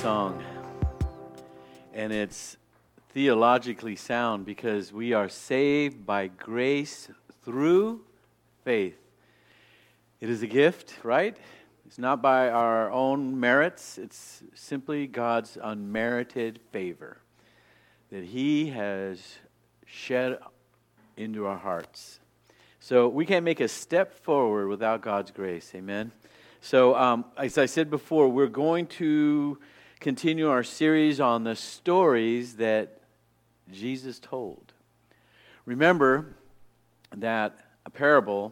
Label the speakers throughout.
Speaker 1: song, and it's theologically sound because we are saved by grace through faith. It is a gift, right? It's not by our own merits. It's simply God's unmerited favor that He has shed into our hearts. So we can't make a step forward without God's grace. Amen. So as I said before, we're going to continue our series on the stories that Jesus told. Remember that a parable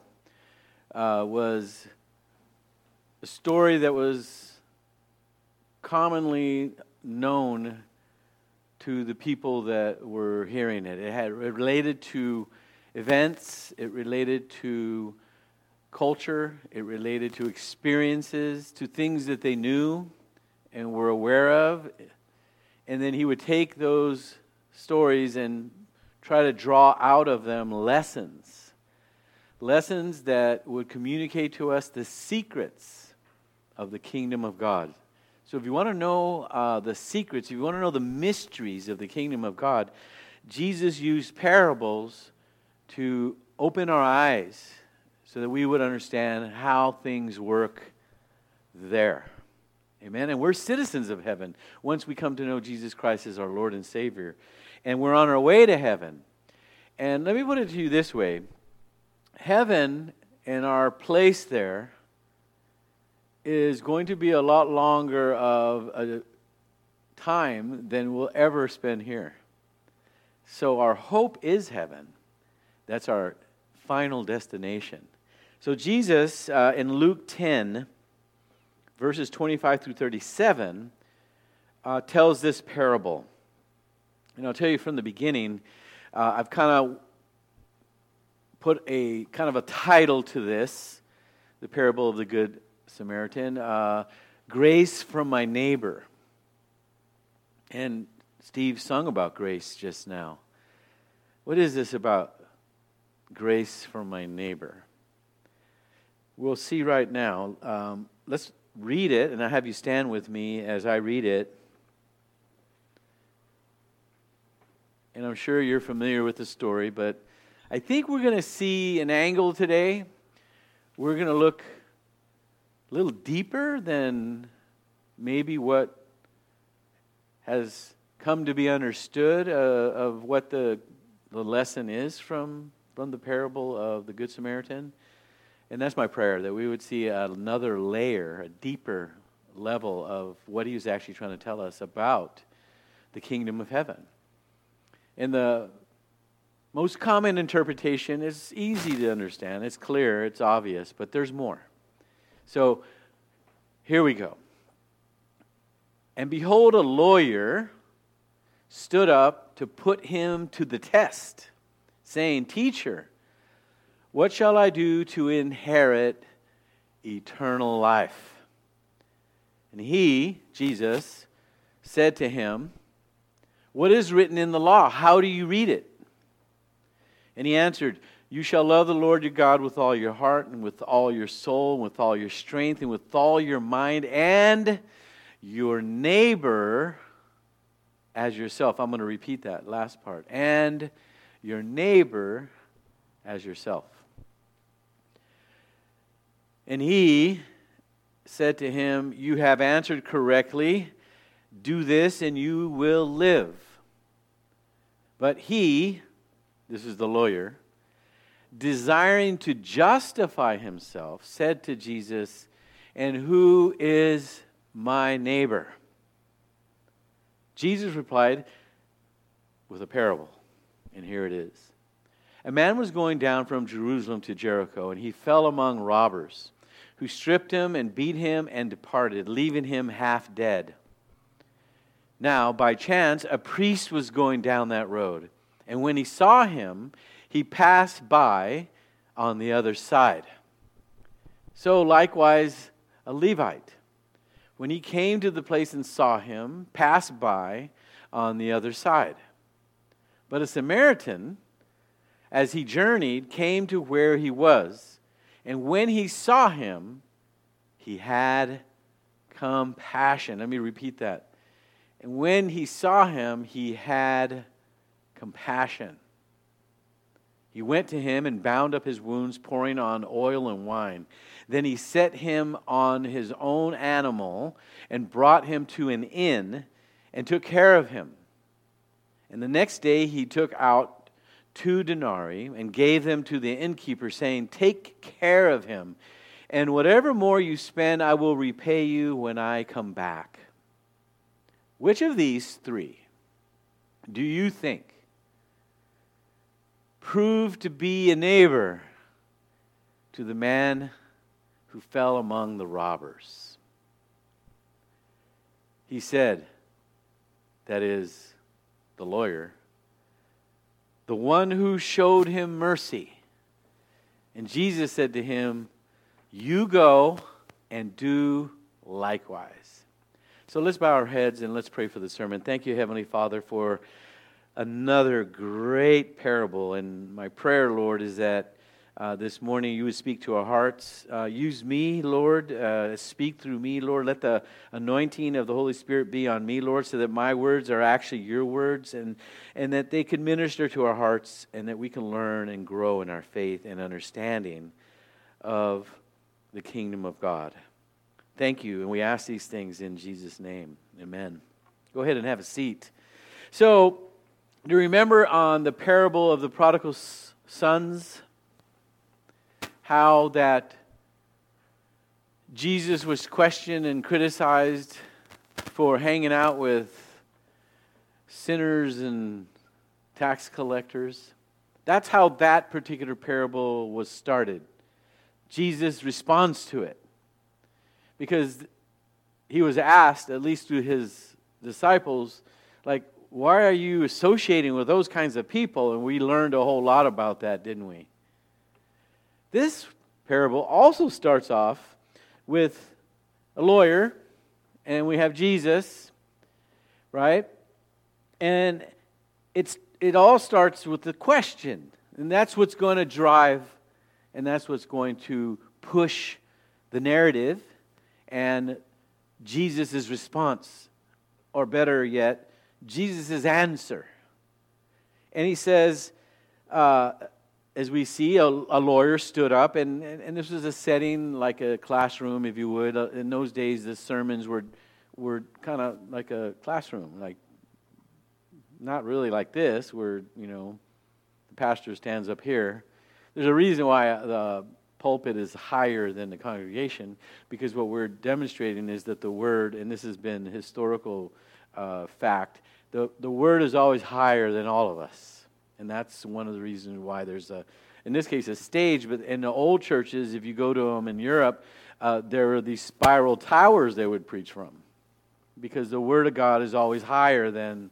Speaker 1: was a story that was commonly known to the people that were hearing it. It related to events, it related to culture, it related to experiences, to things that they knew and were aware of. And then he would take those stories and try to draw out of them lessons that would communicate to us the secrets of the kingdom of God. So if you want to know the secrets, if you want to know the mysteries of the kingdom of God, Jesus used parables to open our eyes so that we would understand how things work there. Amen? And we're citizens of heaven once we come to know Jesus Christ as our Lord and Savior. And we're on our way to heaven. And let me put it to you this way. Heaven and our place there is going to be a lot longer of a time than we'll ever spend here. So our hope is heaven. That's our final destination. So Jesus, in Luke 10, verses 25 through 37, tells this parable. And I'll tell you from the beginning, I've kind of put a kind of a title to this, the parable of the Good Samaritan, Grace from My Neighbor. And Steve sung about grace just now. What is this about grace from my neighbor? We'll see right now. Let's read it, and I'll have you stand with me as I read it. And I'm sure you're familiar with the story, but I think we're going to see an angle today. We're going to look a little deeper than maybe what has come to be understood of what the lesson is from the parable of the Good Samaritan. And that's my prayer, that we would see another layer, a deeper level of what he was actually trying to tell us about the kingdom of heaven. And the most common interpretation is easy to understand. It's clear, it's obvious, but there's more. So, here we go. And behold, a lawyer stood up to put him to the test, saying, Teacher, what shall I do to inherit eternal life? And he, Jesus, said to him, What is written in the law? How do you read it? And he answered, You shall love the Lord your God with all your heart and with all your soul and with all your strength and with all your mind, and your neighbor as yourself. I'm going to repeat that last part. And your neighbor as yourself. And he said to him, You have answered correctly. Do this and you will live. But he, this is the lawyer, desiring to justify himself, said to Jesus, And who is my neighbor? Jesus replied with a parable, and here it is. A man was going down from Jerusalem to Jericho, and he fell among robbers, who stripped him and beat him and departed, leaving him half dead. Now, by chance, a priest was going down that road, and when he saw him, he passed by on the other side. So likewise, a Levite, when he came to the place and saw him, passed by on the other side. But a Samaritan, as he journeyed, came to where he was, and when he saw him, he had compassion. Let me repeat that. And when he saw him, he had compassion. He went to him and bound up his wounds, pouring on oil and wine. Then he set him on his own animal and brought him to an inn and took care of him. And the next day he took out 2 denarii and gave them to the innkeeper, saying, "Take care of him, and whatever more you spend, I will repay you when I come back." Which of these 3 do you think proved to be a neighbor to the man who fell among the robbers? He said, that is, the lawyer, "The one who showed him mercy." And Jesus said to him, "You go and do likewise." So let's bow our heads and let's pray for the sermon. Thank you, Heavenly Father, for another great parable. And my prayer, Lord, is that this morning you would speak to our hearts. Use me, Lord. Speak through me, Lord. Let the anointing of the Holy Spirit be on me, Lord, so that my words are actually your words, and that they can minister to our hearts, and that we can learn and grow in our faith and understanding of the kingdom of God. Thank you, and we ask these things in Jesus' name. Amen. Go ahead and have a seat. So, do you remember on the parable of the prodigal sons, how that Jesus was questioned and criticized for hanging out with sinners and tax collectors? That's how that particular parable was started. Jesus responds to it, because he was asked, at least through his disciples, like, why are you associating with those kinds of people? And we learned a whole lot about that, didn't we? This parable also starts off with a lawyer, and we have Jesus, right? And it all starts with the question, and that's what's going to drive, and that's what's going to push the narrative and Jesus' response, or better yet, Jesus' answer. And he says, as we see, a lawyer stood up, and this was a setting like a classroom, if you would. In those days, the sermons were kind of like a classroom, like not really like this, where, the pastor stands up here. There's a reason why the pulpit is higher than the congregation, because what we're demonstrating is that the Word, and this has been historical fact, the Word is always higher than all of us. And that's one of the reasons why there's in this case, a stage. But in the old churches, if you go to them in Europe, there are these spiral towers they would preach from, because the Word of God is always higher than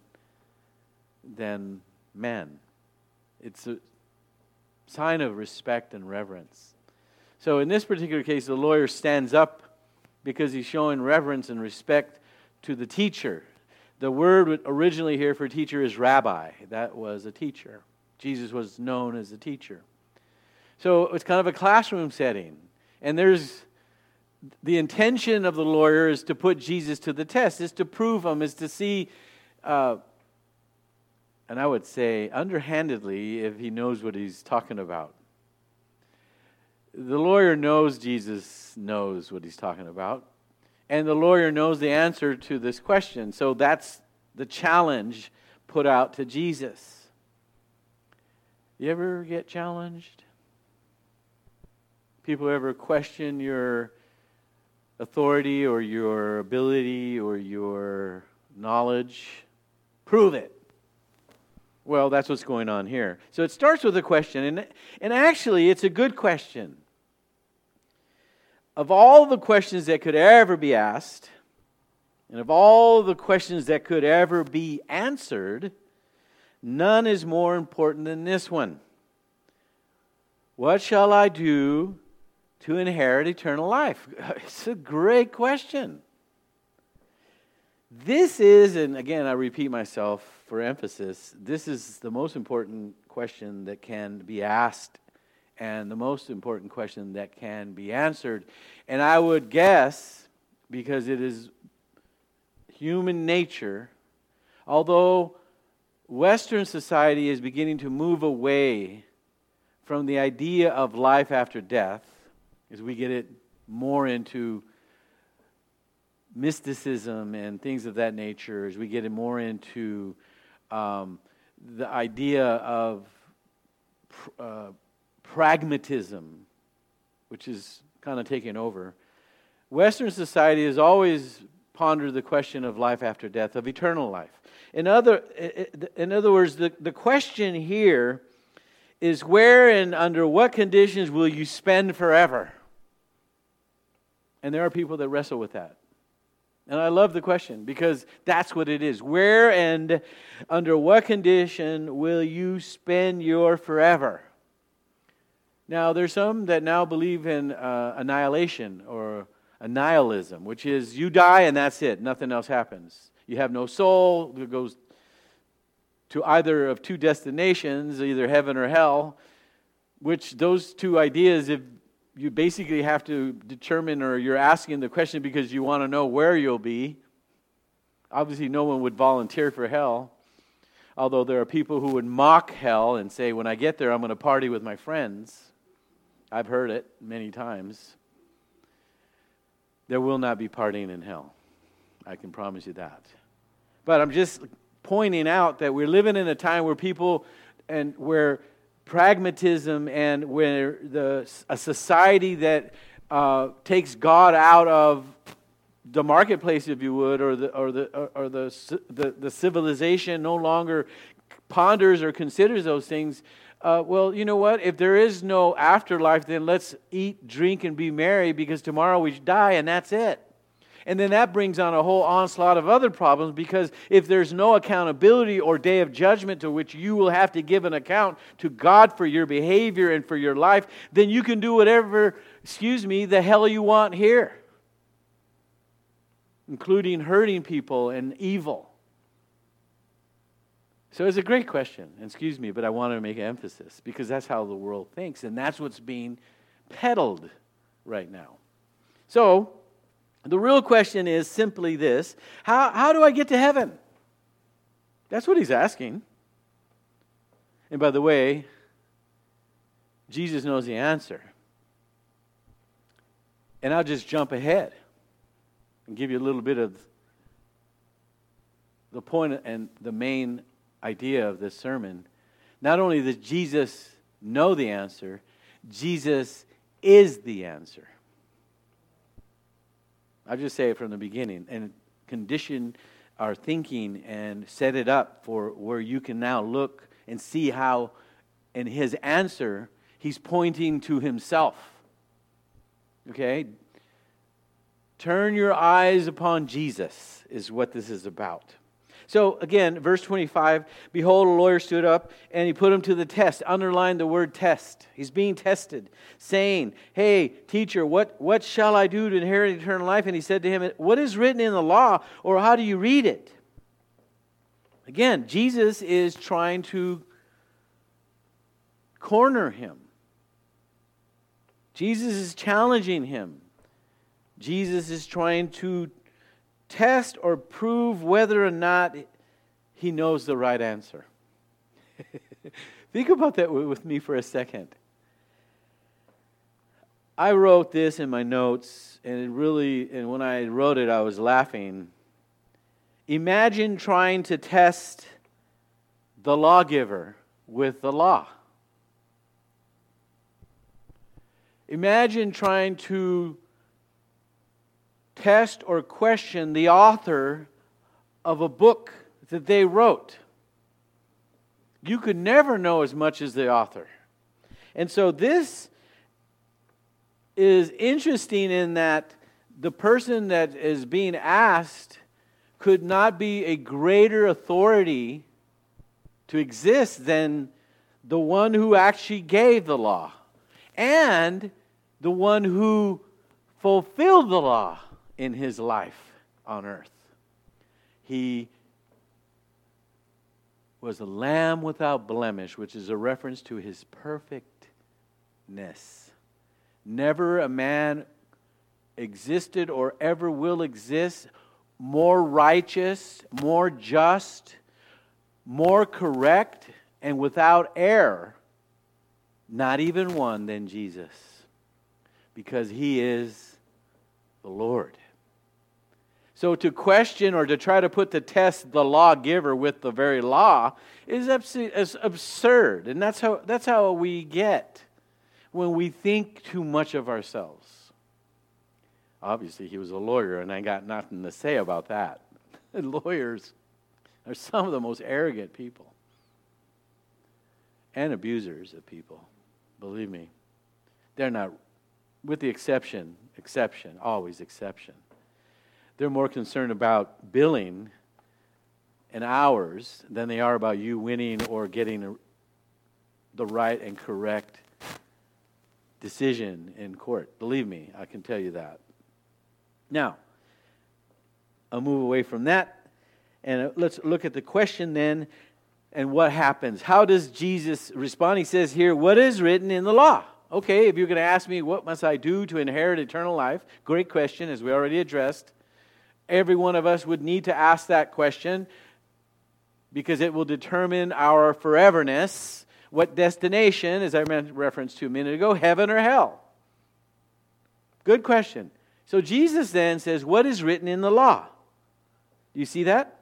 Speaker 1: men. It's a sign of respect and reverence. So in this particular case, the lawyer stands up because he's showing reverence and respect to the teacher. The word originally here for teacher is rabbi. That was a teacher. Jesus was known as a teacher. So it's kind of a classroom setting. And there's the intention of the lawyer is to put Jesus to the test, is to prove him, is to see, and I would say underhandedly, if he knows what he's talking about. The lawyer knows Jesus knows what he's talking about, and the lawyer knows the answer to this question. So that's the challenge put out to Jesus. You ever get challenged? People ever question your authority or your ability or your knowledge? Prove it. Well, that's what's going on here. So it starts with a question, and actually it's a good question. Of all the questions that could ever be asked, and of all the questions that could ever be answered, none is more important than this one. What shall I do to inherit eternal life? It's a great question. This is, and again I repeat myself for emphasis, this is the most important question that can be asked and the most important question that can be answered. And I would guess, because it is human nature Although Western society is beginning to move away from the idea of life after death, as we get it more into mysticism and things of that nature, as we get it more into the idea of pragmatism, which is kind of taking over, Western society has always pondered the question of life after death, of eternal life. In other words, the question here is, where and under what conditions will you spend forever? And there are people that wrestle with that. And I love the question, because that's what it is. Where and under what condition will you spend your forever? Now, there's some that now believe in annihilation or annihilism, which is you die and that's it. Nothing else happens. You have no soul. It goes to either of two destinations, either heaven or hell, which those two ideas, if you basically have to determine, or you're asking the question because you want to know where you'll be. Obviously, no one would volunteer for hell, although there are people who would mock hell and say, when I get there, I'm going to party with my friends. I've heard it many times. There will not be partying in hell. I can promise you that. But I'm just pointing out that we're living in a time where people, and where pragmatism, and where a society that takes God out of the marketplace, if you would, or the civilization no longer ponders or considers those things. Well, you know what? If there is no afterlife, then let's eat, drink, and be merry, because tomorrow we die and that's it. And then that brings on a whole onslaught of other problems, because if there's no accountability or day of judgment to which you will have to give an account to God for your behavior and for your life, then you can do whatever, the hell you want here, including hurting people and evil. So it's a great question, but I want to make an emphasis, because that's how the world thinks, and that's what's being peddled right now. So the real question is simply this: how do I get to heaven? That's what he's asking. And by the way, Jesus knows the answer. And I'll just jump ahead and give you a little bit of the point and the main idea of this sermon. Not only does Jesus know the answer, Jesus is the answer. I'll just say it from the beginning and condition our thinking and set it up for where you can now look and see how in his answer he's pointing to himself. Okay? Turn your eyes upon Jesus is what this is about. So again, verse 25, behold, a lawyer stood up and he put him to the test. Underline the word test. He's being tested, saying, hey, teacher, what shall I do to inherit eternal life? And he said to him, what is written in the law, or how do you read it? Again, Jesus is trying to corner him. Jesus is challenging him. Jesus is trying to test or prove whether or not he knows the right answer. Think about that with me for a second. I wrote this in my notes, and when I wrote it, I was laughing. Imagine trying to test the lawgiver with the law. Imagine trying to test or question the author of a book that they wrote. You could never know as much as the author. And so this is interesting in that the person that is being asked could not be a greater authority to exist than the one who actually gave the law and the one who fulfilled the law in his life on earth. He was a lamb without blemish, which is a reference to his perfectness. Never a man existed or ever will exist more righteous, more just, more correct and without error, not even one, than Jesus, because He is the Lord. So to question or to try to put to test the lawgiver with the very law is absurd. And that's how we get when we think too much of ourselves. Obviously, he was a lawyer, and I got nothing to say about that. Lawyers are some of the most arrogant people and abusers of people. Believe me. They're not, with the exception, always exception. They're more concerned about billing and hours than they are about you winning or getting the right and correct decision in court. Believe me, I can tell you that. Now, I'll move away from that, and let's look at the question then, and what happens. How does Jesus respond? He says here, what is written in the law? Okay, if you're going to ask me, what must I do to inherit eternal life? Great question, as we already addressed. Every one of us would need to ask that question because it will determine our foreverness. What destination, as I referenced to a minute ago, heaven or hell? Good question. So Jesus then says, what is written in the law? Do you see that?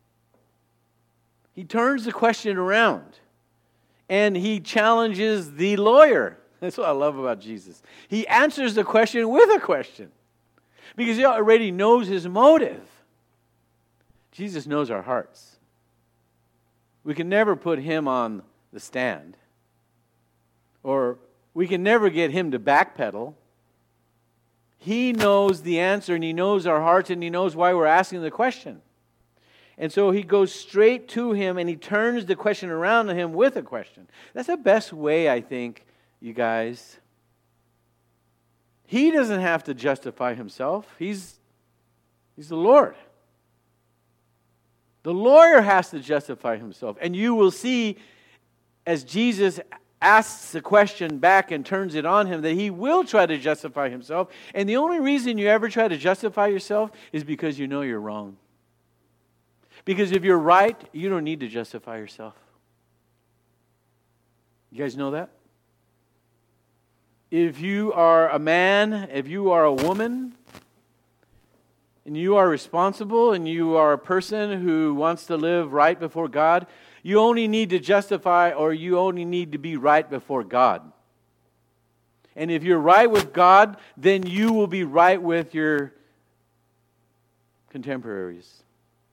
Speaker 1: He turns the question around and he challenges the lawyer. That's what I love about Jesus. He answers the question with a question because he already knows his motive. Jesus knows our hearts. We can never put him on the stand, or we can never get him to backpedal. He knows the answer, and he knows our hearts, and he knows why we're asking the question. And so he goes straight to him, and he turns the question around to him with a question. That's the best way, I think, you guys. He doesn't have to justify himself. He's the Lord. The lawyer has to justify himself. And you will see, as Jesus asks the question back and turns it on him, that he will try to justify himself. And the only reason you ever try to justify yourself is because you know you're wrong. Because if you're right, you don't need to justify yourself. You guys know that? If you are a man, if you are a woman, and you are responsible, and you are a person who wants to live right before God, you only need to justify, or you only need to be right before God. And if you're right with God, then you will be right with your contemporaries.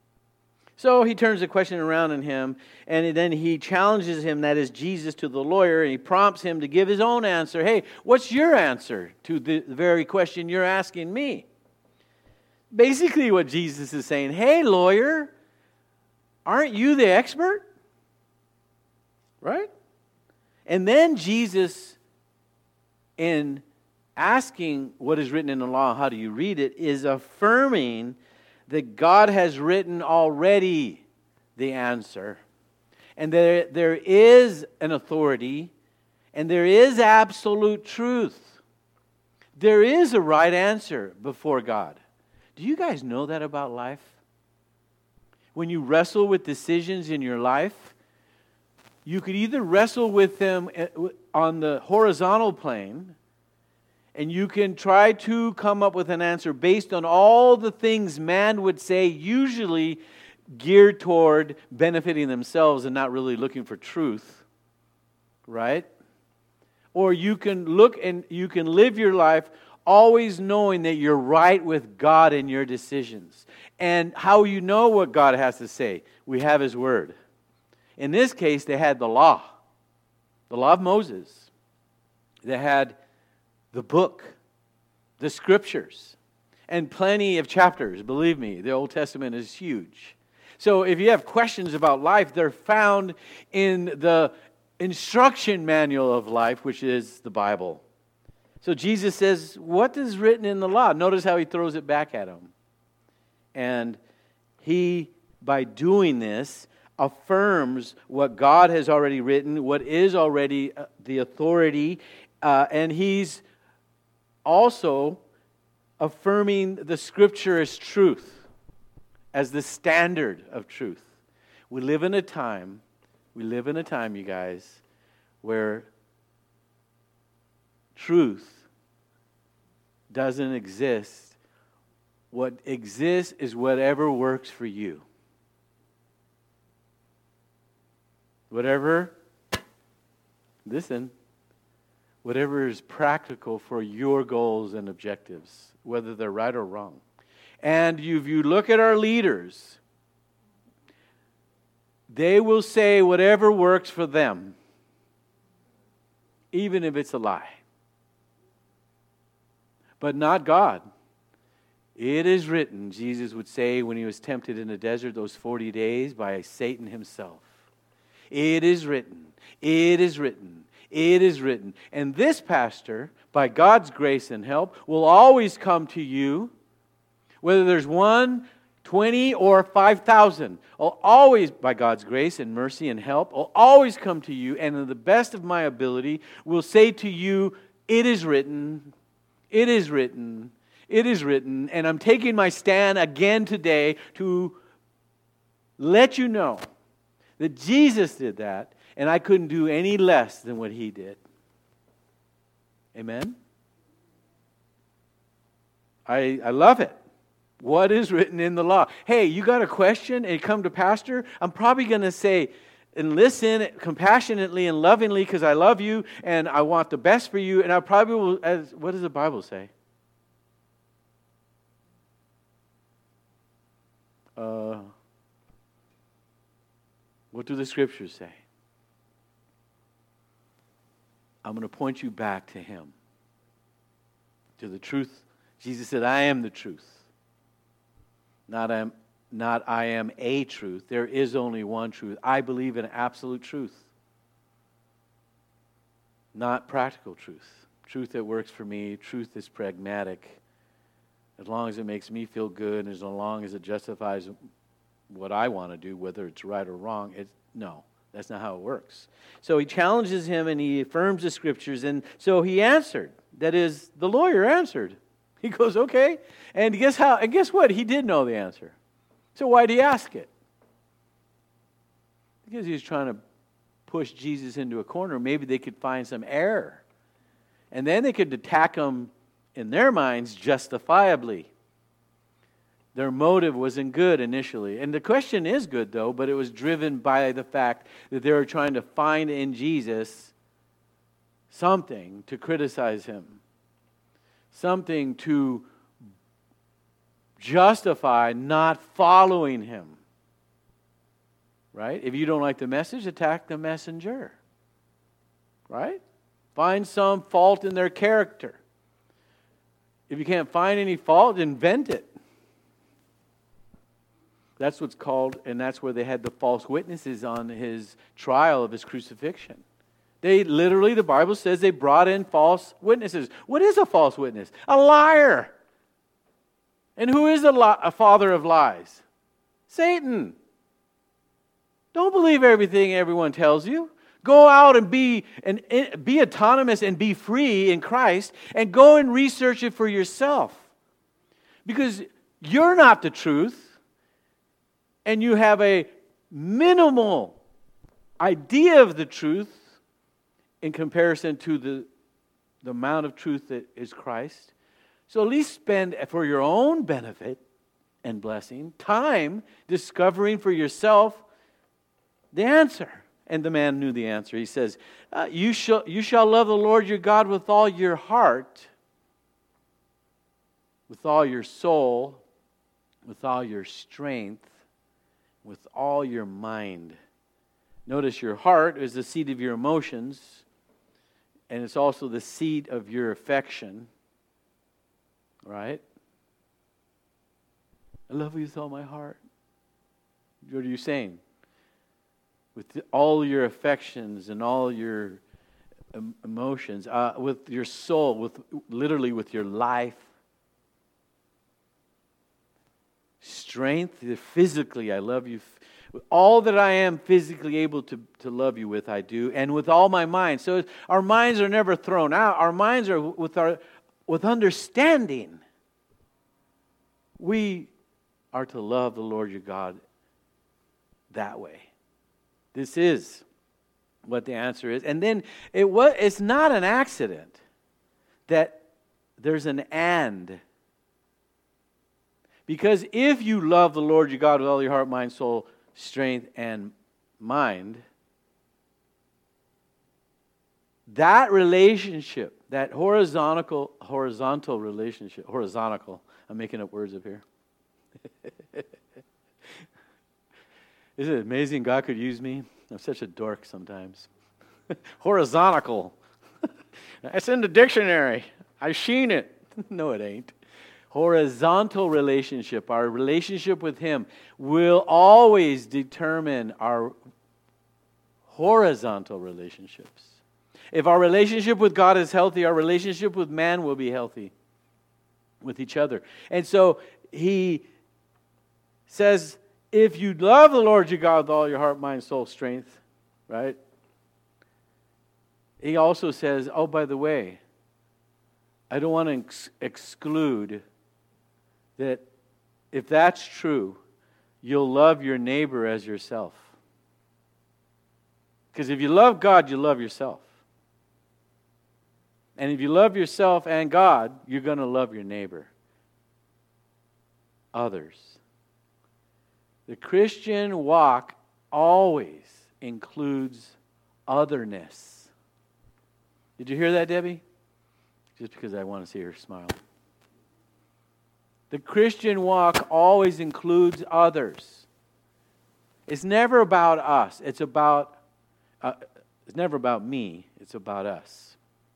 Speaker 1: So he turns the question around on him, and then he challenges him, that is Jesus, to the lawyer, and he prompts him to give his own answer. Hey, what's your answer to the very question you're asking me? Basically what Jesus is saying, hey, lawyer, aren't you the expert? Right? And then Jesus, in asking what is written in the law, how do you read it, is affirming that God has written already the answer. And there is an authority, and there is absolute truth. There is a right answer before God. Do you guys know that about life? When you wrestle with decisions in your life, you could either wrestle with them on the horizontal plane, and you can try to come up with an answer based on all the things man would say, usually geared toward benefiting themselves and not really looking for truth, right? Or you can look and you can live your life always knowing that you're right with God in your decisions. And how you know what God has to say? We have His Word. In this case, they had the law of Moses. They had the book, the Scriptures, and plenty of chapters. Believe me, the Old Testament is huge. So if you have questions about life, they're found in the instruction manual of life, which is the Bible. So Jesus says, what is written in the law? Notice how he throws it back at him. And he, by doing this, affirms what God has already written, what is already the authority, and he's also affirming the Scripture as truth, as the standard of truth. We live in a time, you guys, where truth doesn't exist. What exists is whatever works for you. Whatever is practical for your goals and objectives, whether they're right or wrong. And if you look at our leaders, they will say whatever works for them, even if it's a lie. But not God. It is written, Jesus would say when he was tempted in the desert those 40 days by Satan himself. It is written. It is written. It is written. And this pastor, by God's grace and help, will always come to you, whether there's 1, 20, or 5,000. I'll always, by God's grace and mercy and help, I'll always come to you, and to the best of my ability, will say to you, it is written, it is written, it is written. And I'm taking my stand again today to let you know that Jesus did that, and I couldn't do any less than what he did. Amen? I love it. What is written in the law? Hey, you got a question and you come to pastor? I'm probably going to say, and listen compassionately and lovingly because I love you and I want the best for you. And I probably will, what does the Bible say? What do the scriptures say? I'm going to point you back to him. To the truth. Jesus said, I am the truth. Not I am a truth. There is only one truth. I believe in absolute truth. Not practical truth. Truth that works for me. Truth that's pragmatic. As long as it makes me feel good and as long as it justifies what I want to do, whether it's right or wrong, no, that's not how it works. So he challenges him and he affirms the scriptures, and so he answered. That is, the lawyer answered. He goes, okay, and guess what? He did know the answer. So why did he ask it? Because he was trying to push Jesus into a corner. Maybe they could find some error, and then they could attack him in their minds justifiably. Their motive wasn't good initially. And the question is good, though, but it was driven by the fact that they were trying to find in Jesus something to criticize him, something to justify not following him. Right? If you don't like the message, attack the messenger. Right? Find some fault in their character. If you can't find any fault, invent it. That's what's called, and that's where they had the false witnesses on his trial of his crucifixion. They literally, the Bible says, they brought in false witnesses. What is a false witness? A liar. And who is a father of lies? Satan. Don't believe everything everyone tells you. Go out and be autonomous and be free in Christ, and go and research it for yourself. Because you're not the truth. And you have a minimal idea of the truth in comparison to the amount of truth that is Christ. So at least spend, for your own benefit and blessing, time discovering for yourself the answer. And the man knew the answer. He says, you shall love the Lord your God with all your heart, with all your soul, with all your strength, with all your mind. Notice your heart is the seat of your emotions, and it's also the seat of your affection. Right? I love you with all my heart. What are you saying? With all your affections and all your emotions, with your soul, literally with your life. Strength, physically, I love you. All that I am physically able to love you with, I do. And with all my mind. So our minds are never thrown out. Our minds are with understanding. We are to love the Lord your God that way. This is what the answer is. And then it's not an accident that there's an and. Because if you love the Lord your God with all your heart, mind, soul, strength, and mind, that relationship, that horizontal relationship, I'm making up words up here. Isn't it amazing God could use me? I'm such a dork sometimes. Horizontal. It's in the dictionary. I've seen it. No, it ain't. Horizontal relationship, our relationship with Him, will always determine our horizontal relationships. If our relationship with God is healthy, our relationship with man will be healthy with each other. And so He says, if you love the Lord your God with all your heart, mind, soul, strength, right? He also says, oh, by the way, I don't want to exclude that if that's true, you'll love your neighbor as yourself. Because if you love God, you love yourself. And if you love yourself and God, you're going to love your neighbor. Others. The Christian walk always includes otherness. Did you hear that, Debbie? Just because I want to see her smile. The Christian walk always includes others. It's never about us. It's never about me. It's about us.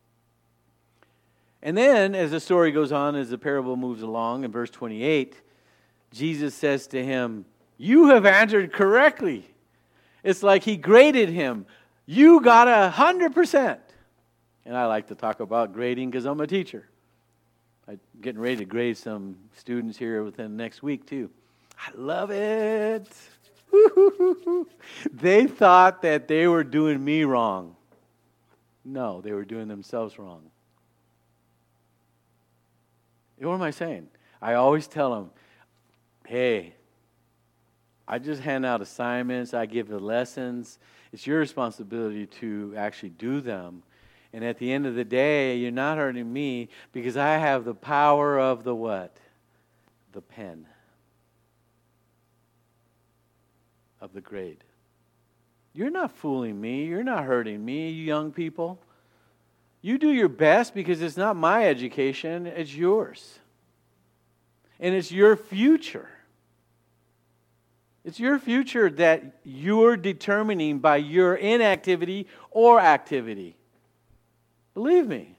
Speaker 1: And then, as the story goes on, as the parable moves along, in verse 28, Jesus says to him, you have answered correctly. It's like He graded him. You got 100%. And I like to talk about grading because I'm a teacher. I'm getting ready to grade some students here within the next week too. I love it. They thought that they were doing me wrong. No, they were doing themselves wrong. What am I saying? I always tell them, hey, I just hand out assignments, I give the lessons. It's your responsibility to actually do them. And at the end of the day, you're not hurting me because I have the power of the what? The pen. Of the grade. You're not fooling me. You're not hurting me, you young people. You do your best because it's not my education, it's yours. And it's your future. It's your future that you're determining by your inactivity or activity. Believe me.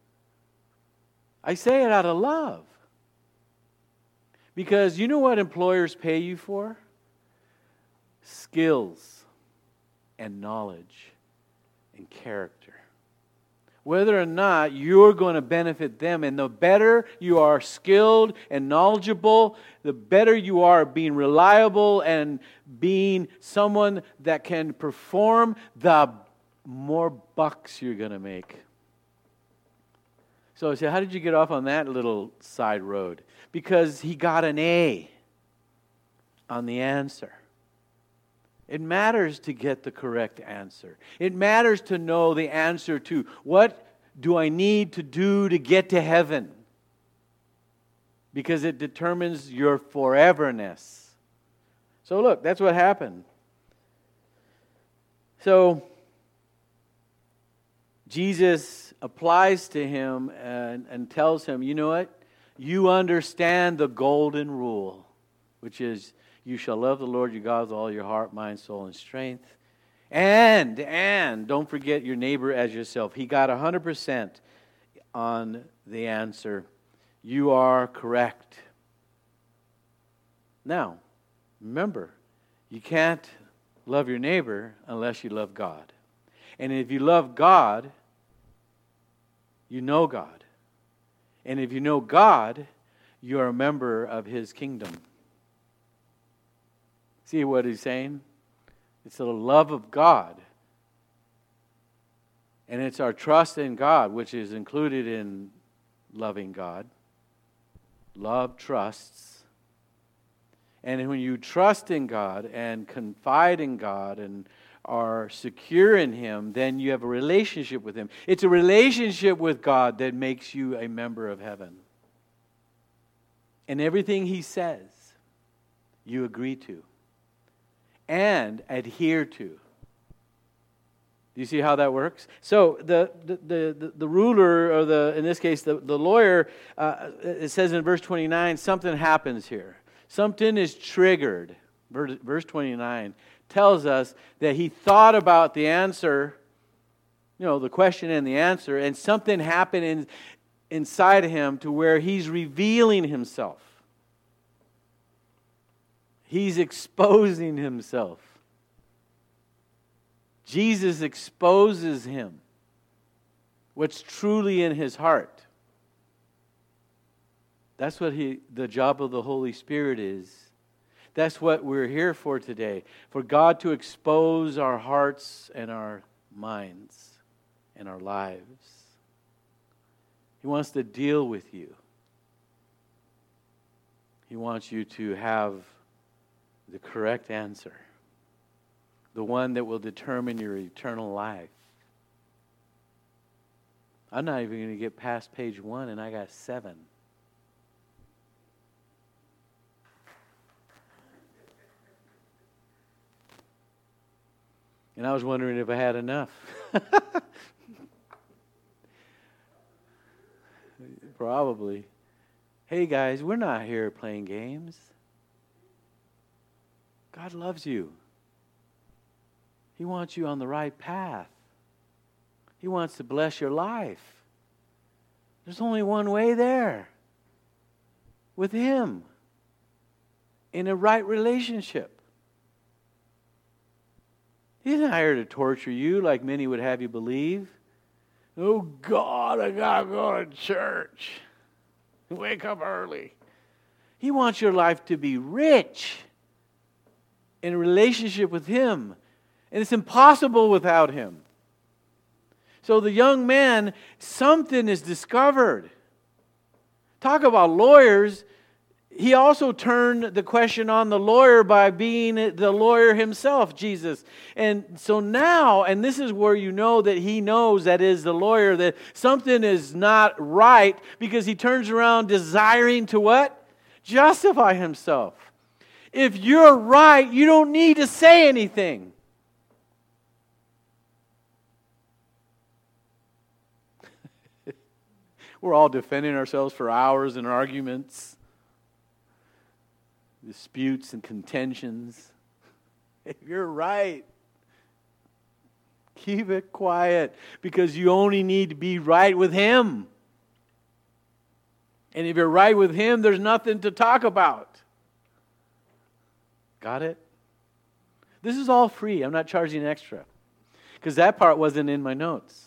Speaker 1: I say it out of love. Because you know what employers pay you for? Skills and knowledge and character. Whether or not you're going to benefit them. And the better you are skilled and knowledgeable, the better you are being reliable and being someone that can perform, the more bucks you're going to make. So I said, how did you get off on that little side road? Because he got an A on the answer. It matters to get the correct answer. It matters to know the answer to what do I need to do to get to heaven? Because it determines your foreverness. So look, that's what happened. So Jesus applies to him and tells him, you know what? You understand the golden rule, which is you shall love the Lord your God with all your heart, mind, soul, and strength. And don't forget your neighbor as yourself. He got 100% on the answer. You are correct. Now, remember, you can't love your neighbor unless you love God. And if you love God, you know God. And if you know God, you are a member of His kingdom. See what he's saying? It's the love of God. And it's our trust in God, which is included in loving God. Love trusts. And when you trust in God and confide in God and are secure in Him, then you have a relationship with Him. It's a relationship with God that makes you a member of heaven. And everything He says, you agree to and adhere to. Do you see how that works? So the ruler, or in this case the lawyer, it says in verse 29, something happens here. Something is triggered. Verse 29 tells us that he thought about the answer, the question and the answer, and something happened inside of him to where he's revealing himself. He's exposing himself. Jesus exposes him, what's truly in his heart. That's what the job of the Holy Spirit is. That's what we're here for today. For God to expose our hearts and our minds and our lives. He wants to deal with you. He wants you to have the correct answer. The one that will determine your eternal life. I'm not even going to get past page 1 and I got 7. And I was wondering if I had enough. Probably. Hey guys, we're not here playing games. God loves you. He wants you on the right path. He wants to bless your life. There's only one way there. With Him. In a right relationship. He's not here to torture you like many would have you believe. Oh God, I gotta go to church. Wake up early. He wants your life to be rich in a relationship with Him. And it's impossible without Him. So the young man, something is discovered. Talk about lawyers. He also turned the question on the lawyer by being the lawyer himself, Jesus. And so now, and this is where you know that he knows, that is the lawyer, that something is not right, because he turns around desiring to what? Justify himself. If you're right, you don't need to say anything. We're all defending ourselves for hours in arguments, disputes and contentions. If you're right, keep it quiet, because you only need to be right with Him. And if you're right with Him, there's nothing to talk about. Got it? This is all free. I'm not charging extra, because that part wasn't in my notes.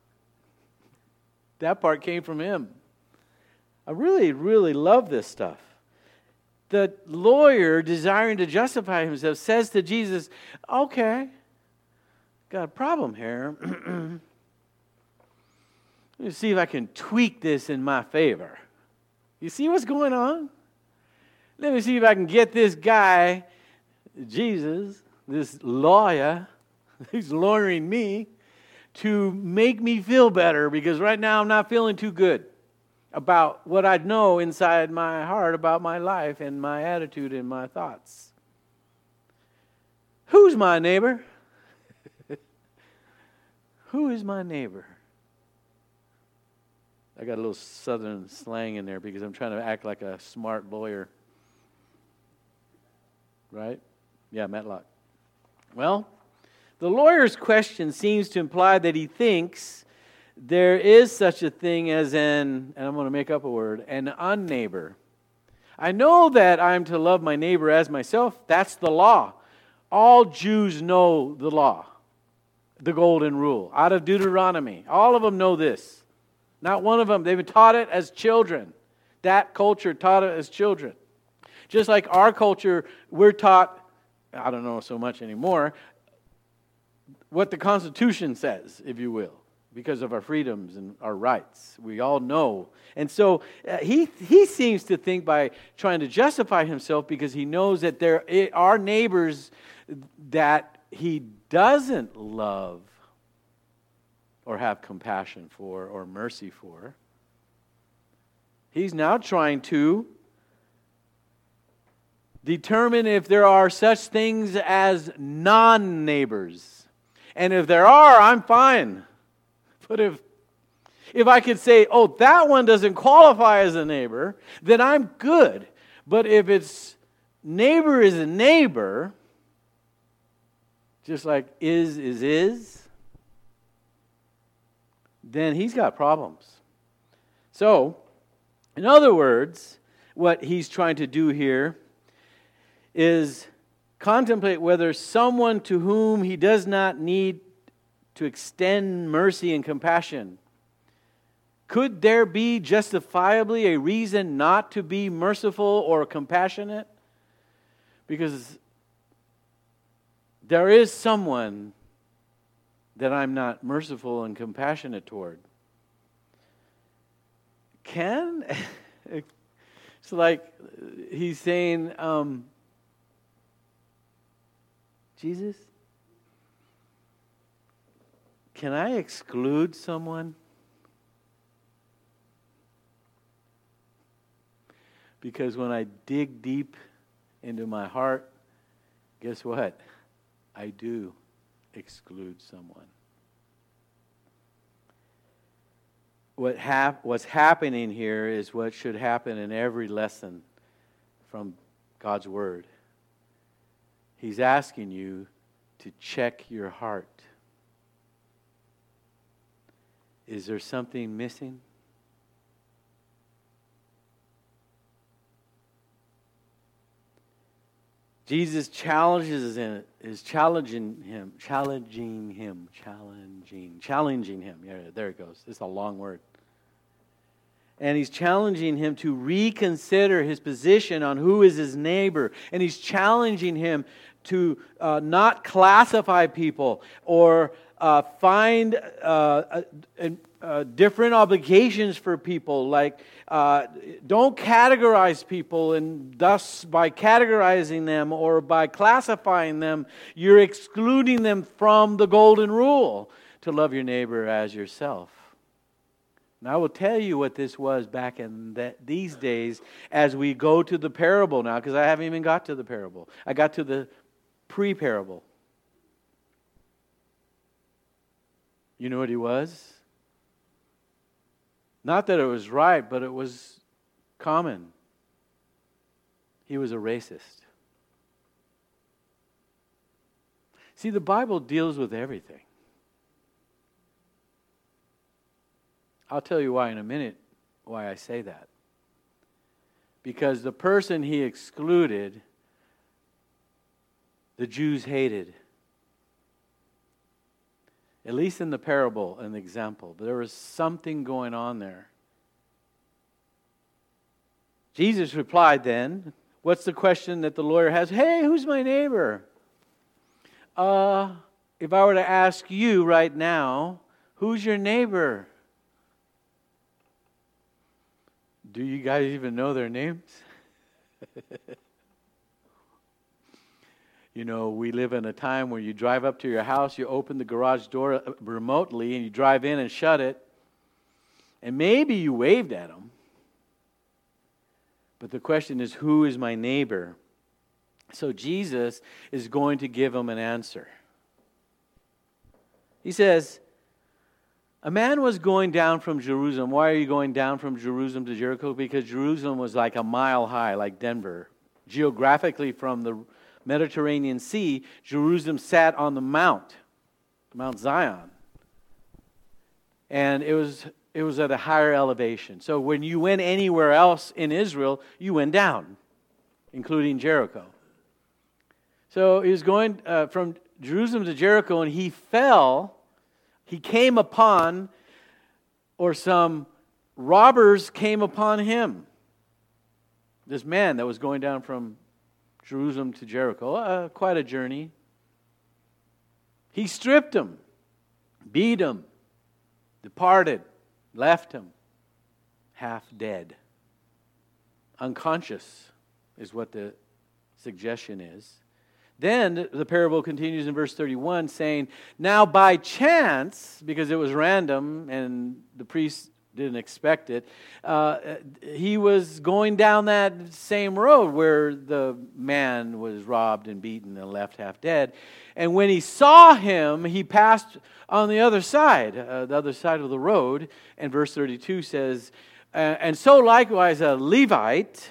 Speaker 1: That part came from Him. I really, really love this stuff. The lawyer, desiring to justify himself, says to Jesus, okay, got a problem here. Let me see if I can tweak this in my favor. You see what's going on? Let me see if I can get this guy, Jesus, this lawyer, who's lawyering me, to make me feel better, because right now I'm not feeling too good about what I know inside my heart about my life and my attitude and my thoughts. Who's my neighbor? Who is my neighbor? I got a little southern slang in there because I'm trying to act like a smart lawyer. Right? Yeah, Matlock. Well, the lawyer's question seems to imply that he thinks there is such a thing as and I'm going to make up a word, an unneighbor. I know that I'm to love my neighbor as myself. That's the law. All Jews know the law, the golden rule, out of Deuteronomy. All of them know this. Not one of them. They've been taught it as children. That culture taught it as children. Just like our culture, we're taught, I don't know so much anymore, what the Constitution says, if you will. because of our freedoms and our rights. We all know. And so he seems to think by trying to justify himself because he knows that there are neighbors that he doesn't love or have compassion for or mercy for. He's now trying to determine if there are such things as non-neighbors. And if there are, I'm fine. But if I could say, oh, that one doesn't qualify as a neighbor, then I'm good. But if it's neighbor is a neighbor, just like is, then he's got problems. So, in other words, what he's trying to do here is contemplate whether someone to whom he does not need to extend mercy and compassion, could there be justifiably a reason not to be merciful or compassionate? Because there is someone that I'm not merciful and compassionate toward. It's like he's saying, Jesus, can I exclude someone? Because when I dig deep into my heart, guess what? I do exclude someone. What's happening here is what should happen in every lesson from God's Word. He's asking you to check your heart. Is there something missing? Jesus challenging him. Yeah, there it goes. It's a long word. And he's challenging him to reconsider his position on who is his neighbor. And he's challenging him to not classify people or find different obligations for people. Like, don't categorize people, and thus by categorizing them or by classifying them, you're excluding them from the golden rule to love your neighbor as yourself. And I will tell you what this was back in these days as we go to the parable now, because I haven't even got to the parable. I got to the pre-parable. You know what he was? Not that it was right, but it was common. He was a racist. See, the Bible deals with everything. I'll tell you why in a minute, why I say that. Because the person he excluded, the Jews hated. At least in the parable and the example. There was something going on there. Jesus replied then, what's the question that the lawyer has? Hey, who's my neighbor? If I were to ask you right now, who's your neighbor? Do you guys even know their names? You know, we live in a time where you drive up to your house, you open the garage door remotely, and you drive in and shut it. And maybe you waved at them. But the question is, who is my neighbor? So Jesus is going to give them an answer. He says, a man was going down from Jerusalem. Why are you going down from Jerusalem to Jericho? Because Jerusalem was like a mile high, like Denver. Geographically, from the Mediterranean Sea, Jerusalem sat on the Mount Zion. And it was at a higher elevation. So when you went anywhere else in Israel, you went down, including Jericho. So he was going from Jerusalem to Jericho, and he came upon, or some robbers came upon him. This man that was going down from Jerusalem to Jericho, quite a journey. He stripped him, beat him, departed, left him, half dead. Unconscious is what the suggestion is. Then the parable continues in verse 31 saying, now by chance, because it was random and the priest didn't expect it, he was going down that same road where the man was robbed and beaten and left half dead. And when he saw him, he passed on the other side of the road. And verse 32 says, and so likewise a Levite,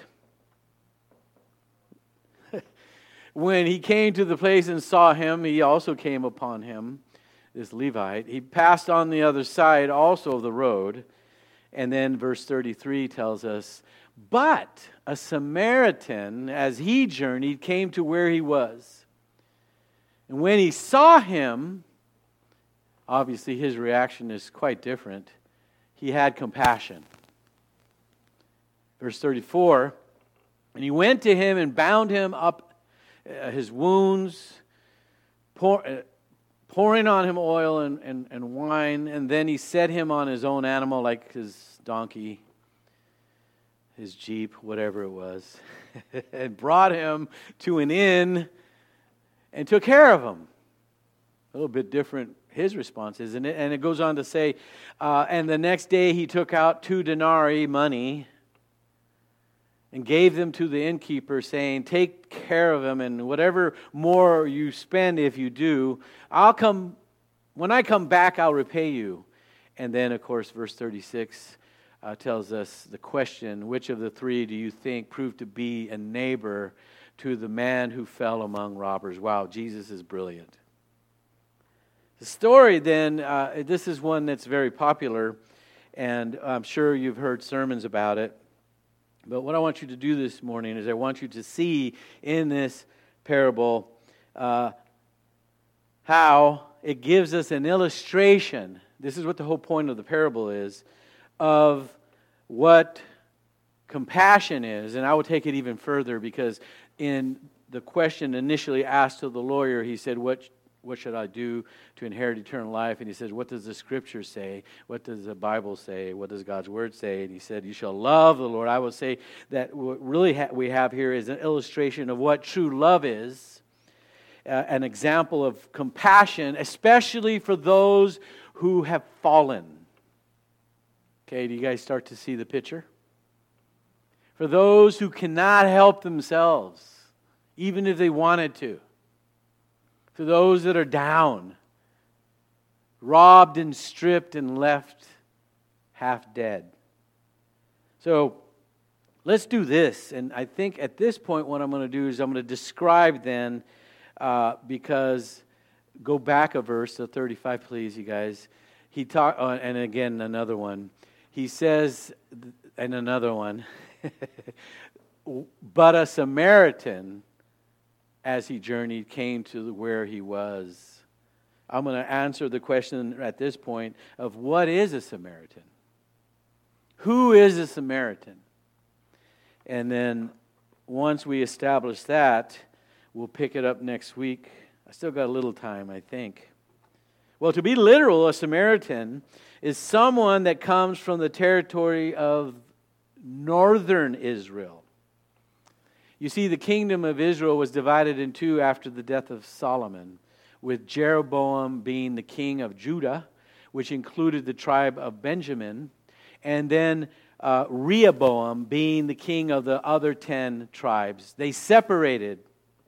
Speaker 1: when he came to the place and saw him, he also came upon him, this Levite. He passed on the other side also of the road. And then verse 33 tells us, but a Samaritan, as he journeyed, came to where he was. And when he saw him, obviously his reaction is quite different. He had compassion. Verse 34, and he went to him and bound him up his wounds, pouring on him oil and wine, and then he set him on his own animal, like his donkey, his jeep, whatever it was, and brought him to an inn and took care of him. A little bit different, his response, isn't it? And it goes on to say, and the next day he took out 2 denarii money and gave them to the innkeeper, saying, take care of him, and whatever more you spend, if you do, when I come back, I'll repay you. And then, of course, verse 36 tells us the question, which of the 3 do you think proved to be a neighbor to the man who fell among robbers? Wow, Jesus is brilliant. The story then, this is one that's very popular, and I'm sure you've heard sermons about it. But what I want you to do this morning is I want you to see in this parable how it gives us an illustration. This is what the whole point of the parable is, of what compassion is. And I would take it even further, because in the question initially asked to the lawyer, he said, what should I do to inherit eternal life? And he says, what does the Scripture say? What does the Bible say? What does God's Word say? And he said, you shall love the Lord. I will say that what really we have here is an illustration of what true love is, an example of compassion, especially for those who have fallen. Okay, do you guys start to see the picture? For those who cannot help themselves, even if they wanted to. To those that are down, robbed and stripped and left half dead. So let's do this. And I think at this point what I'm going to do is I'm going to describe then, because go back a verse, so 35 please, you guys. And again another one. He says, and another one, but a Samaritan, as he journeyed, came to where he was. I'm going to answer the question at this point of what is a Samaritan? Who is a Samaritan? And then once we establish that, we'll pick it up next week. I still got a little time, I think. Well, to be literal, a Samaritan is someone that comes from the territory of northern Israel. You see, the kingdom of Israel was divided in 2 after the death of Solomon, with Jeroboam being the king of Judah, which included the tribe of Benjamin, and then Rehoboam being the king of the other 10 tribes. They separated.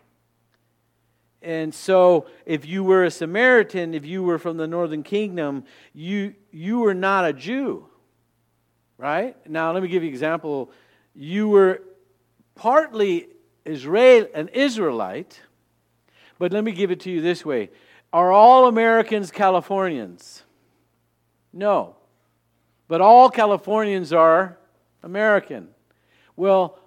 Speaker 1: And so, if you were a Samaritan, if you were from the northern kingdom, you were not a Jew, right? Now, let me give you an example. You were partly an Israelite, but let me give it to you this way. Are all Americans Californians? No. But all Californians are American. Well,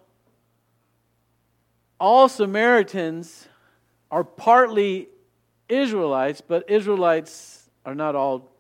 Speaker 1: all Samaritans are partly Israelites, but Israelites are not all,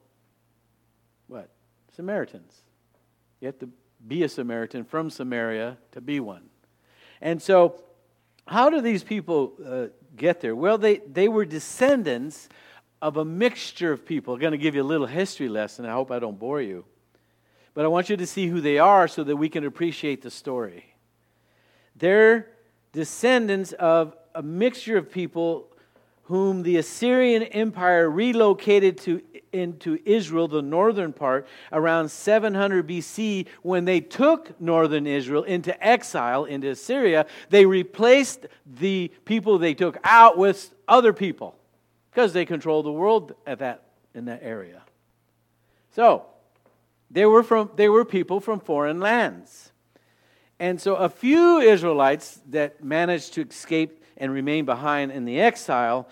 Speaker 1: Samaritans. You have to be a Samaritan from Samaria to be one. And so, how do these people get there? Well, they were descendants of a mixture of people. I'm going to give you a little history lesson. I hope I don't bore you. But I want you to see who they are so that we can appreciate the story. They're descendants of a mixture of people whom the Assyrian Empire relocated into Israel, the northern part, around 700 BC. When they took northern Israel into exile into Assyria, they replaced the people they took out with other people because they controlled the world in that area. So, they were people from foreign lands. And so a few Israelites that managed to escape and remain behind in the exile,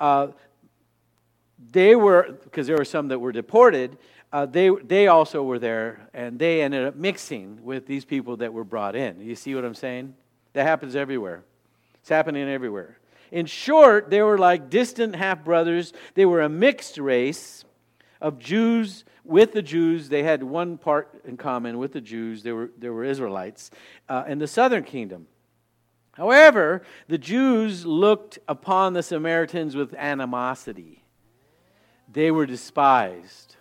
Speaker 1: they were, because there were some that were deported, they also were there, and they ended up mixing with these people that were brought in. You see what I'm saying? That happens everywhere. It's happening everywhere. In short, they were like distant half-brothers. They were a mixed race of Jews with the Jews. They had one part in common with the Jews. They were Israelites in the southern kingdom. However, the Jews looked upon the Samaritans with animosity. They were despised.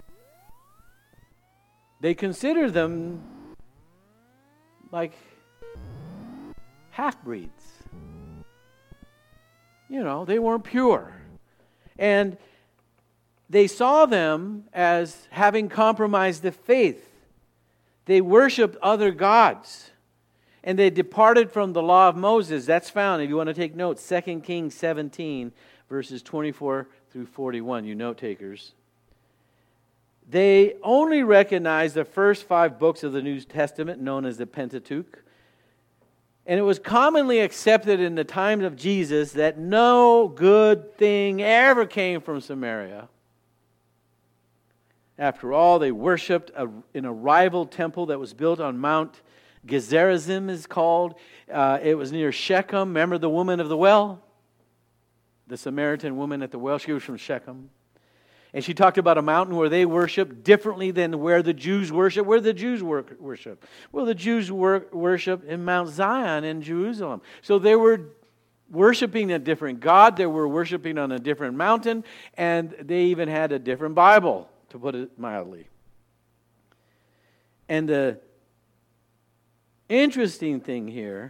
Speaker 1: They considered them like half-breeds. You know, they weren't pure. And they saw them as having compromised the faith. They worshiped other gods. And they departed from the law of Moses. That's found, if you want to take notes, 2 Kings 17, verses 24 through 41, you note takers. They only recognized the first 5 books of the New Testament, known as the Pentateuch. And it was commonly accepted in the times of Jesus that no good thing ever came from Samaria. After all, they worshipped in a rival temple that was built on Mount Gerizim is called. It was near Shechem. Remember the woman of the well? The Samaritan woman at the well. She was from Shechem. And she talked about a mountain where they worship differently than where the Jews worship. Where the Jews worship? Well, the Jews worship in Mount Zion in Jerusalem. So they were worshiping a different God. They were worshiping on a different mountain. And they even had a different Bible, to put it mildly. And the interesting thing here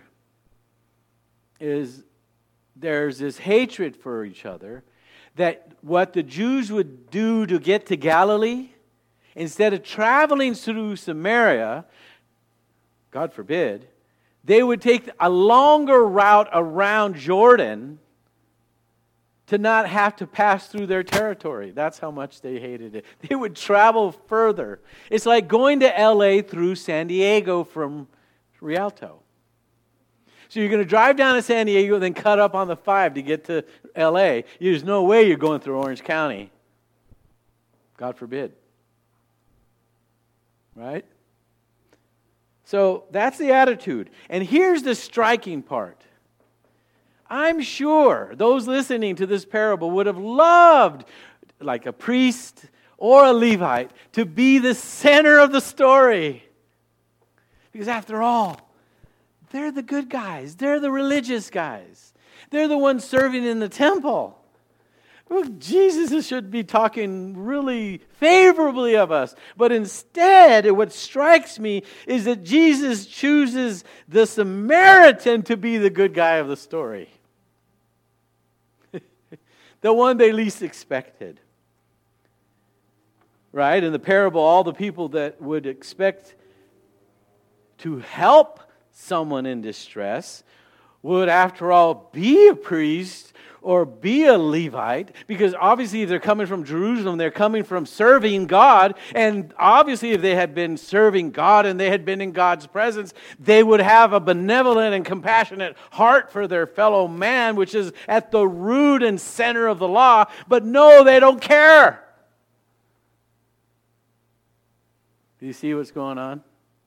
Speaker 1: is there's this hatred for each other, that what the Jews would do to get to Galilee, instead of traveling through Samaria, God forbid, they would take a longer route around Jordan to not have to pass through their territory. That's how much they hated it. They would travel further. It's like going to LA through San Diego from Rialto. So you're going to drive down to San Diego and then cut up on the 5 to get to LA. There's no way you're going through Orange County. God forbid. Right? So that's the attitude. And here's the striking part. I'm sure those listening to this parable would have loved, like a priest or a Levite, to be the center of the story. Because after all, they're the good guys. They're the religious guys. They're the ones serving in the temple. Well, Jesus should be talking really favorably of us. But instead, what strikes me is that Jesus chooses the Samaritan to be the good guy of the story. The one they least expected. Right? In the parable, all the people that would expect to help someone in distress would, after all, be a priest or be a Levite, because obviously if they're coming from Jerusalem, they're coming from serving God, and obviously if they had been serving God and they had been in God's presence, they would have a benevolent and compassionate heart for their fellow man, which is at the root and center of the law. But no, they don't care. Do you see what's going on?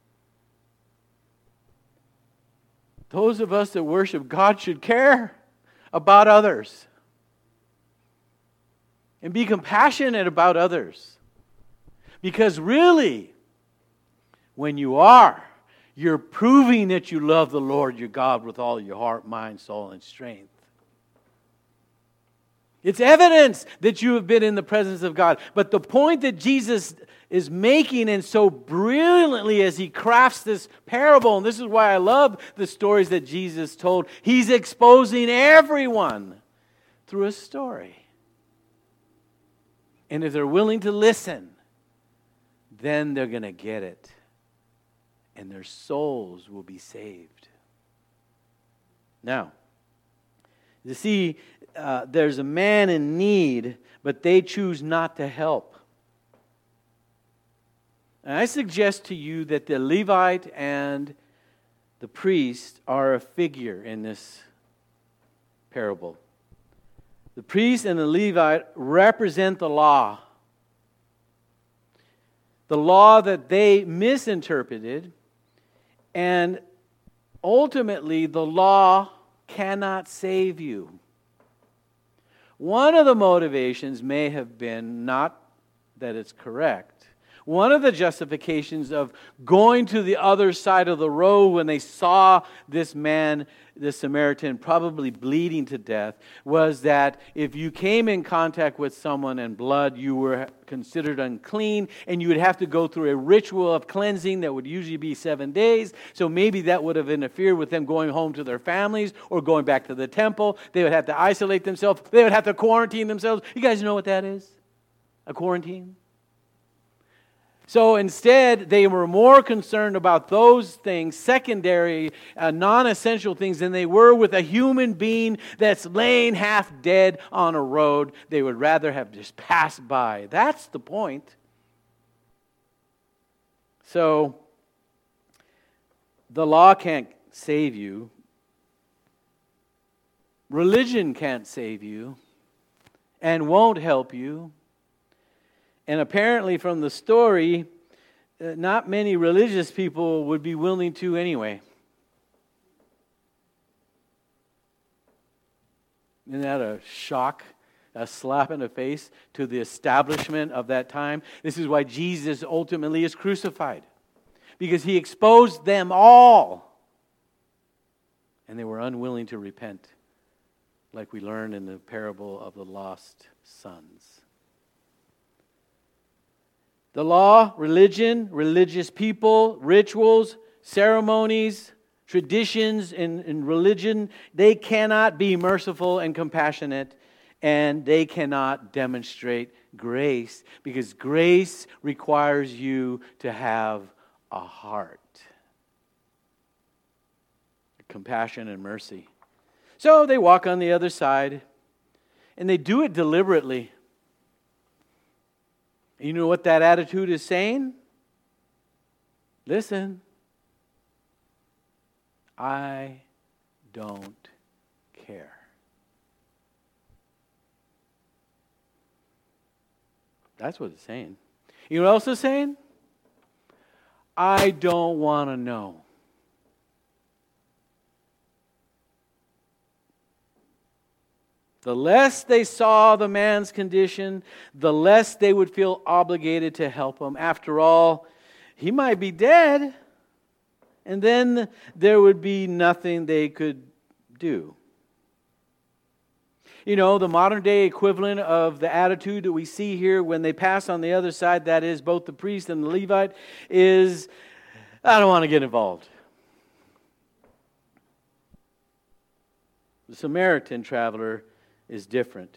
Speaker 1: Those of us that worship God should care about others and be compassionate about others. Because really, when you are, you're proving that you love the Lord your God with all your heart, mind, soul, and strength. It's evidence that you have been in the presence of God. But the point that Jesus is making, and so brilliantly as he crafts this parable, and this is why I love the stories that Jesus told, he's exposing everyone through a story. And if they're willing to listen, then they're going to get it. And their souls will be saved. Now, you see, there's a man in need, but they choose not to help. And I suggest to you that the Levite and the priest are a figure in this parable. The priest and the Levite represent the law. The law that they misinterpreted, and ultimately the law cannot save you. One of the motivations may have been not that it's correct. One of the justifications of going to the other side of the road when they saw this man, this Samaritan, probably bleeding to death, was that if you came in contact with someone and blood, you were considered unclean, and you would have to go through a ritual of cleansing that would usually be 7 days. So maybe that would have interfered with them going home to their families or going back to the temple. They would have to isolate themselves. They would have to quarantine themselves. You guys know what that is? A quarantine? So instead, they were more concerned about those things, secondary, non-essential things, than they were with a human being that's laying half dead on a road. They would rather have just passed by. That's the point. So, the law can't save you. Religion can't save you and won't help you. And apparently from the story, not many religious people would be willing to anyway. Isn't that a shock, a slap in the face to the establishment of that time? This is why Jesus ultimately is crucified. Because he exposed them all. And they were unwilling to repent. Like we learned in the parable of the lost sons. The law, religion, religious people, rituals, ceremonies, traditions in religion, they cannot be merciful and compassionate, and they cannot demonstrate grace, because grace requires you to have a heart. Compassion and mercy. So they walk on the other side, and they do it deliberately. You know what that attitude is saying? Listen, I don't care. That's what it's saying. You know what else it's saying? I don't want to know. The less they saw the man's condition, the less they would feel obligated to help him. After all, he might be dead, and then there would be nothing they could do. You know, the modern day equivalent of the attitude that we see here when they pass on the other side, that is both the priest and the Levite, is, I don't want to get involved. The Samaritan traveler is different.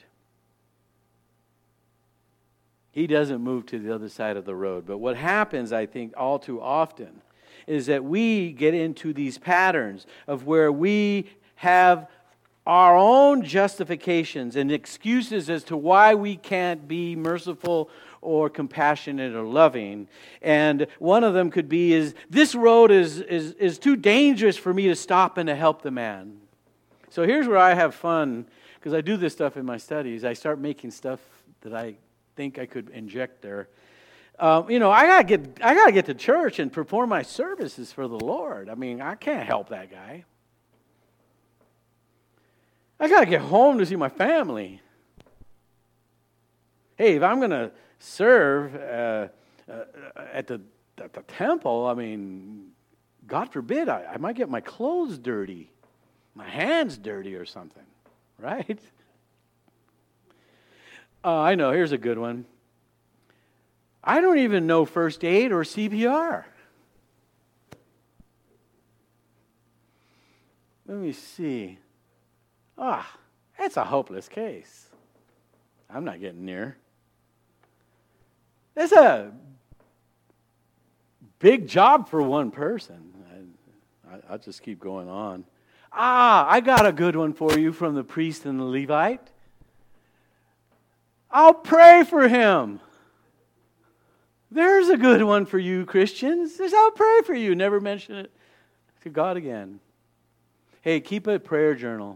Speaker 1: He doesn't move to the other side of the road. But what happens, I think, all too often is that we get into these patterns of where we have our own justifications and excuses as to why we can't be merciful or compassionate or loving. And one of them could be is this road is too dangerous for me to stop and to help the man. So here's where I have fun. Because I do this stuff in my studies. I start making stuff that I think I could inject there. I gotta get to church and perform my services for the Lord. I mean, I can't help that guy. I gotta get home to see my family. Hey, if I'm gonna serve at the temple, I mean, God forbid, I might get my clothes dirty, my hands dirty or something. Right? Oh, I know. Here's a good one. I don't even know first aid or CPR. Let me see. That's a hopeless case. I'm not getting near. That's a big job for one person. I'll just keep going on. I got a good one for you from the priest and the Levite. I'll pray for him. There's a good one for you, Christians. I'll pray for you. Never mention it to God again. Hey, keep a prayer journal.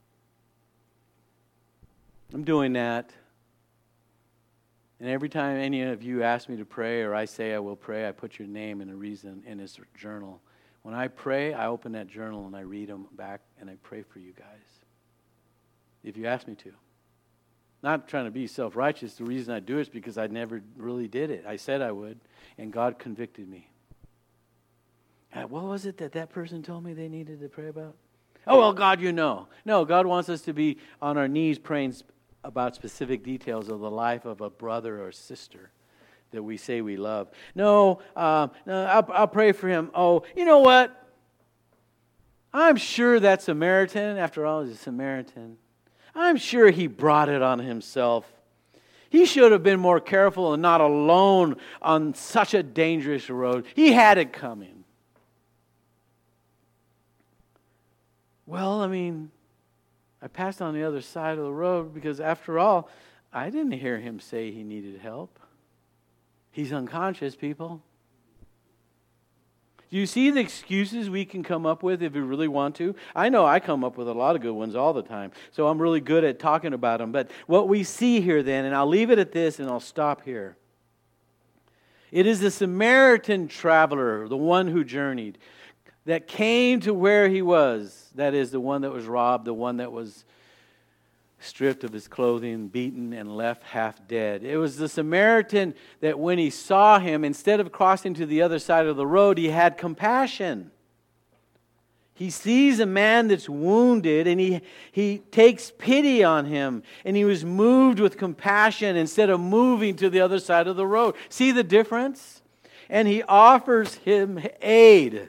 Speaker 1: I'm doing that. And every time any of you ask me to pray or I say I will pray, I put your name and a reason in his journal. When I pray, I open that journal and I read them back and I pray for you guys. If you ask me to. Not trying to be self-righteous. The reason I do it is because I never really did it. I said I would, and God convicted me. What was it that person told me they needed to pray about? Oh, well, God, you know. No, God wants us to be on our knees praying about specific details of the life of a brother or sister that we say we love. No, I'll pray for him. Oh, you know what? I'm sure that Samaritan, after all, is a Samaritan. I'm sure he brought it on himself. He should have been more careful and not alone on such a dangerous road. He had it coming. Well, I passed on the other side of the road because after all, I didn't hear him say he needed help. He's unconscious, people. Do you see the excuses we can come up with if we really want to? I know I come up with a lot of good ones all the time, so I'm really good at talking about them. But what we see here then, and I'll leave it at this and I'll stop here. It is the Samaritan traveler, the one who journeyed, that came to where he was. That is, the one that was robbed, the one that was stripped of his clothing, beaten, and left half dead. It was the Samaritan that when he saw him, instead of crossing to the other side of the road, he had compassion. He sees a man that's wounded and he takes pity on him. And he was moved with compassion instead of moving to the other side of the road. See the difference? And he offers him aid.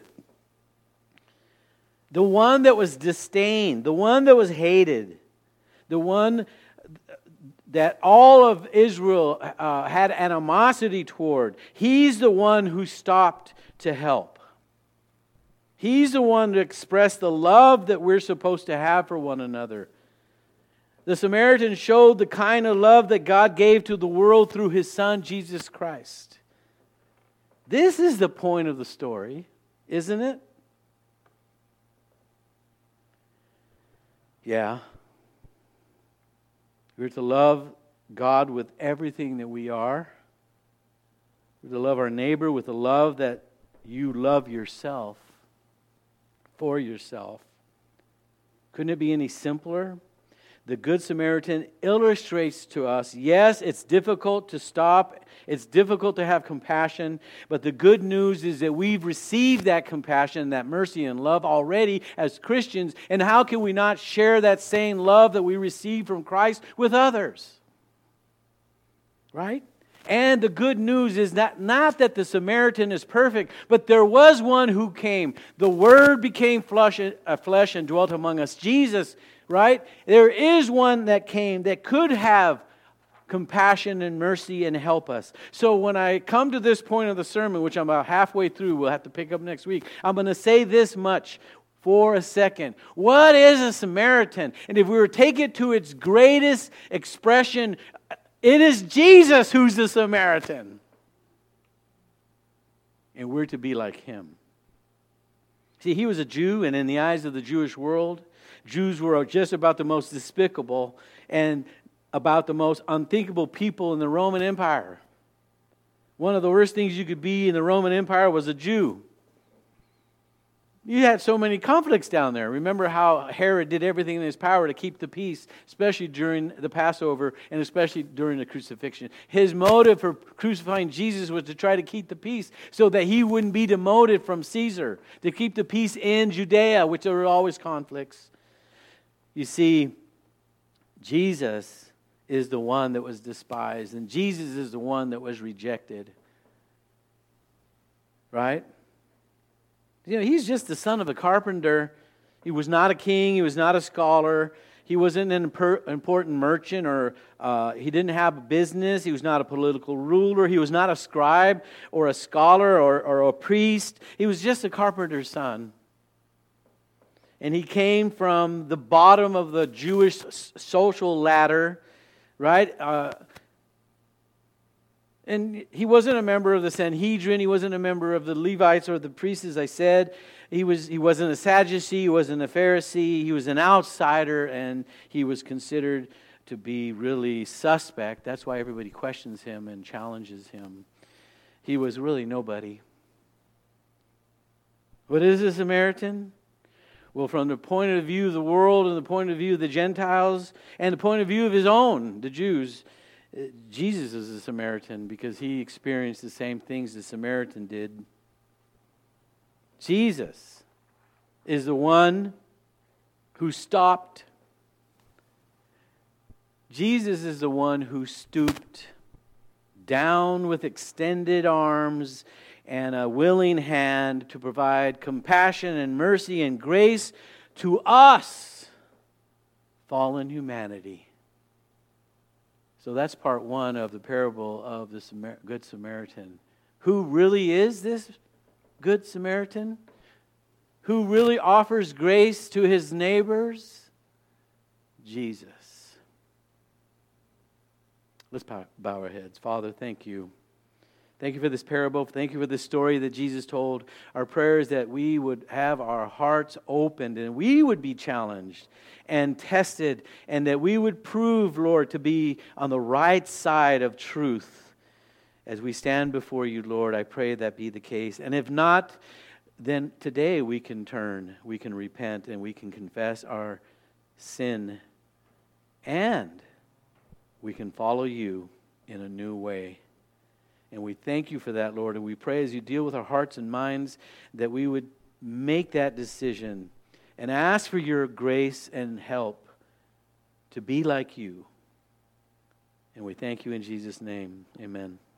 Speaker 1: The one that was disdained, the one that was hated, the one that all of Israel had animosity toward, he's the one who stopped to help. He's the one to express the love that we're supposed to have for one another. The Samaritan showed the kind of love that God gave to the world through His Son, Jesus Christ. This is the point of the story, isn't it? Yeah. We're to love God with everything that we are. We're to love our neighbor with the love that you love yourself, for yourself. Couldn't it be any simpler? The Good Samaritan illustrates to us, yes, it's difficult to stop, it's difficult to have compassion, but the good news is that we've received that compassion, that mercy and love already as Christians, and how can we not share that same love that we receive from Christ with others? Right? And the good news is not that the Samaritan is perfect, but there was one who came. The Word became flesh and dwelt among us. Jesus, right? There is one that came that could have compassion and mercy and help us. So when I come to this point of the sermon, which I'm about halfway through, we'll have to pick up next week, I'm going to say this much for a second. What is a Samaritan? And if we were to take it to its greatest expression, it is Jesus who's the Samaritan. And we're to be like Him. See, He was a Jew, and in the eyes of the Jewish world, Jews were just about the most despicable and about the most unthinkable people in the Roman Empire. One of the worst things you could be in the Roman Empire was a Jew. You had so many conflicts down there. Remember how Herod did everything in his power to keep the peace, especially during the Passover and especially during the crucifixion. His motive for crucifying Jesus was to try to keep the peace so that he wouldn't be demoted from Caesar, to keep the peace in Judea, which there were always conflicts. You see, Jesus is the one that was despised, and Jesus is the one that was rejected. Right? He's just the son of a carpenter. He was not a king. He was not a scholar. He wasn't an important merchant, or he didn't have a business. He was not a political ruler. He was not a scribe or a scholar or a priest. He was just a carpenter's son. And he came from the bottom of the Jewish social ladder, right? And he wasn't a member of the Sanhedrin. He wasn't a member of the Levites or the priests, as I said. He wasn't a Sadducee. He wasn't a Pharisee. He was an outsider, and he was considered to be really suspect. That's why everybody questions him and challenges him. He was really nobody. What is a Samaritan? Well, from the point of view of the world and the point of view of the Gentiles and the point of view of his own, the Jews, Jesus is a Samaritan because he experienced the same things the Samaritan did. Jesus is the one who stopped. Jesus is the one who stooped down with extended arms and a willing hand to provide compassion and mercy and grace to us, fallen humanity. So that's part one of the parable of the Good Samaritan. Who really is this Good Samaritan? Who really offers grace to his neighbors? Jesus. Let's bow our heads. Father, thank you. Thank you for this parable. Thank you for this story that Jesus told. Our prayer is that we would have our hearts opened and we would be challenged and tested, and that we would prove, Lord, to be on the right side of truth. As we stand before you, Lord, I pray that be the case. And if not, then today we can turn, we can repent, and we can confess our sin, and we can follow you in a new way. And we thank you for that, Lord, and we pray as you deal with our hearts and minds that we would make that decision and ask for your grace and help to be like you. And we thank you in Jesus' name. Amen.